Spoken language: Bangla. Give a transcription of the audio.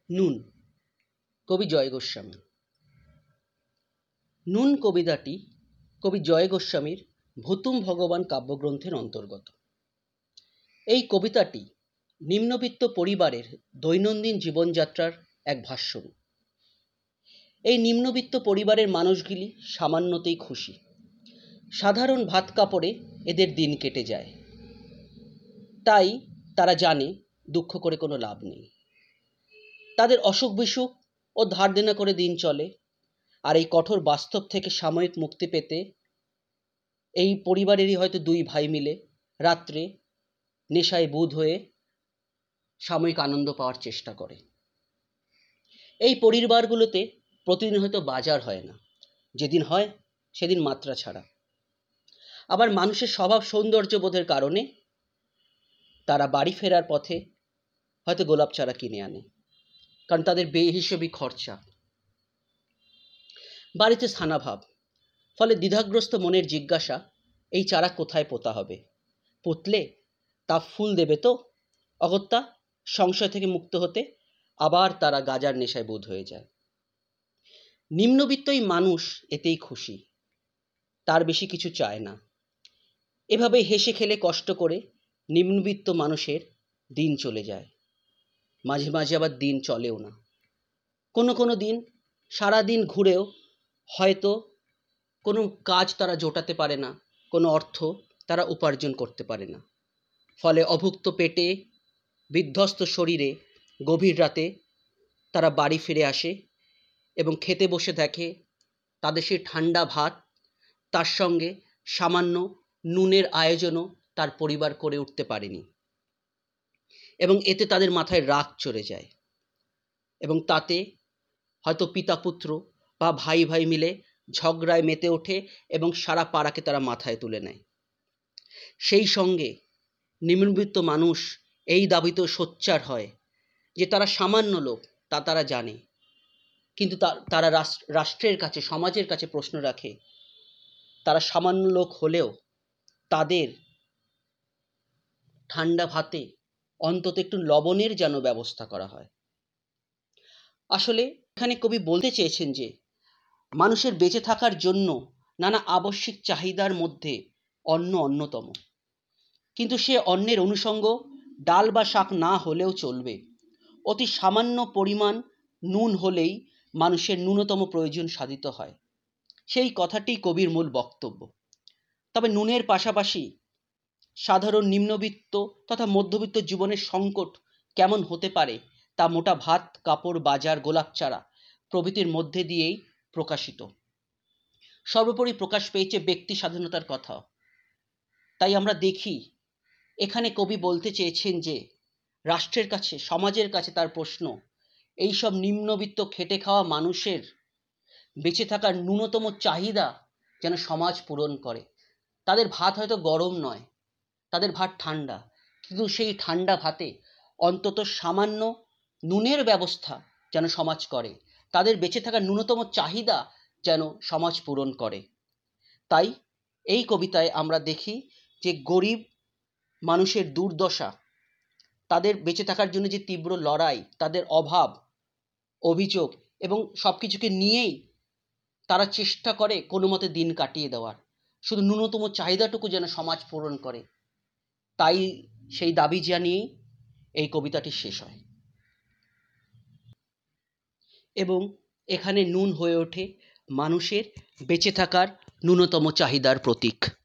নুন, কবি জয় গোস্বামী। নুন কবিতাটি কবি জয় গোস্বামীর ভুতুম ভগবান কাব্যগ্রন্থের অন্তর্গত। এই কবিতাটি নিম্নবিত্ত পরিবারের দৈনন্দিন জীবনযাত্রার এক ভাষ্যরূপ। এই নিম্নবিত্ত পরিবারের মানুষগুলি সামান্যতেই খুশি। সাধারণ ভাত কাপড়ে এদের দিন কেটে যায়। তাই তারা জানে দুঃখ করে কোনো লাভ নেই। তাদের অসুখ বিসুখ ও ধার দেনা করে দিন চলে। আর এই কঠোর বাস্তব থেকে সাময়িক মুক্তি পেতে এই পরিবারেরই হয়তো দুই ভাই মিলে রাত্রে নেশায় বুঁদ হয়ে সাময়িক আনন্দ পাওয়ার চেষ্টা করে। এই পরিবারগুলোতে প্রতিদিন হয়তো বাজার হয় না, যেদিন হয় সেদিন মাত্রা ছাড়া। আবার মানুষের স্বভাব সৌন্দর্য বোধের কারণে তারা বাড়ি ফেরার পথে হয়তো গোলাপ চারা কিনে আনে, কারণ তাদের বেহিসেবি খরচা। বাড়িতে স্থানাভাব, ফলে দ্বিধাগ্রস্ত মনের জিজ্ঞাসা, এই চারা কোথায় পোতা হবে? পুতলে তা ফুল দেবে তো? অগত্যা সংশয় থেকে মুক্ত হতে আবার তারা গাজার নেশায় বোধ হয়ে যায়। নিম্নবিত্তই মানুষ এতেই খুশি, তার বেশি কিছু চায় না। এভাবে হেসে খেলে কষ্ট করে নিম্নবিত্ত মানুষের দিন চলে যায়। মাঝে মাঝে আবার দিন চলেও না। কোনো দিন সারাদিন ঘুরেও হয়তো কোনো কাজ তারা জোটাতে পারে না, কোনো অর্থ তারা উপার্জন করতে পারে না। ফলে অভুক্ত পেটে, বিধ্বস্ত শরীরে গভীর রাতে তারা বাড়ি ফিরে আসে এবং খেতে বসে দেখে তাদের সেই ঠান্ডা ভাত, তার সঙ্গে সামান্য নুনের আয়োজনও তার পরিবার করে উঠতে পারেনি। এবং এতে তাদের মাথায় রাগ চড়ে যায় এবং তাতে হয়তো পিতা পুত্র বা ভাই ভাই মিলে ঝগড়ায় মেতে ওঠে এবং সারা পাড়াকে তারা মাথায় তুলে নেয়। সেই সঙ্গে নিম্নবিত্ত মানুষ এই দাবিতেও সোচ্চার হয় যে তারা সামান্য লোক, তা তারা জানে, কিন্তু তারা রাষ্ট্রের কাছে, সমাজের কাছে প্রশ্ন রাখে, তারা সামান্য লোক হলেও তাদের ঠান্ডা ভাতে অন্তত একটু লবণের যেন ব্যবস্থা করা হয়। আসলে এখানে কবি বলতে চেয়েছেন যে মানুষের বেঁচে থাকার জন্য নানা আবশ্যিক চাহিদার মধ্যে অন্ন অন্যতম, কিন্তু সে অন্নের অনুষঙ্গ ডাল বা শাক না হলেও চলবে। অতি সামান্য পরিমাণ নুন হলেই মানুষের ন্যূনতম প্রয়োজন সাধিত হয়। সেই কথাটি কবির মূল বক্তব্য। তবে নুনের পাশাপাশি সাধারণ নিম্নবিত্ত তথা মধ্যবিত্ত জীবনের সংকট কেমন হতে পারে তা মোটা ভাত, কাপড়, বাজার, গোলাপ চারা প্রভৃতির মধ্যে দিয়েই প্রকাশিত। সর্বোপরি প্রকাশ পেয়েছে ব্যক্তি স্বাধীনতার কথা। তাই আমরা দেখি এখানে কবি বলতে চেয়েছেন যে রাষ্ট্রের কাছে, সমাজের কাছে তার প্রশ্ন, এইসব নিম্নবিত্ত খেটে খাওয়া মানুষের বেঁচে থাকার ন্যূনতম চাহিদা যেন সমাজ পূরণ করে। তাদের ভাত হয়তো গরম নয়, তাদের ভাত ঠান্ডা, কিন্তু সেই ঠান্ডা ভাতে অন্তত সামান্য নুনের ব্যবস্থা যেন সমাজ করে। তাদের বেঁচে থাকার ন্যূনতম চাহিদা যেন সমাজ পূরণ করে। তাই এই কবিতায় আমরা দেখি যে গরিব মানুষের দুর্দশা, তাদের বেঁচে থাকার জন্য যে তীব্র লড়াই, তাদের অভাব, অভিযোগ এবং সব কিছুকে নিয়েই তারা চেষ্টা করে কোনো মতে দিন কাটিয়ে দেওয়ার, শুধু ন্যূনতম চাহিদাটুকু যেন সমাজ পূরণ করে। তাই সেই দাবি জানিয়েই এই কবিতাটি শেষ হয় এবং এখানে নুন হয়ে ওঠে মানুষের বেঁচে থাকার ন্যূনতম চাহিদার প্রতীক।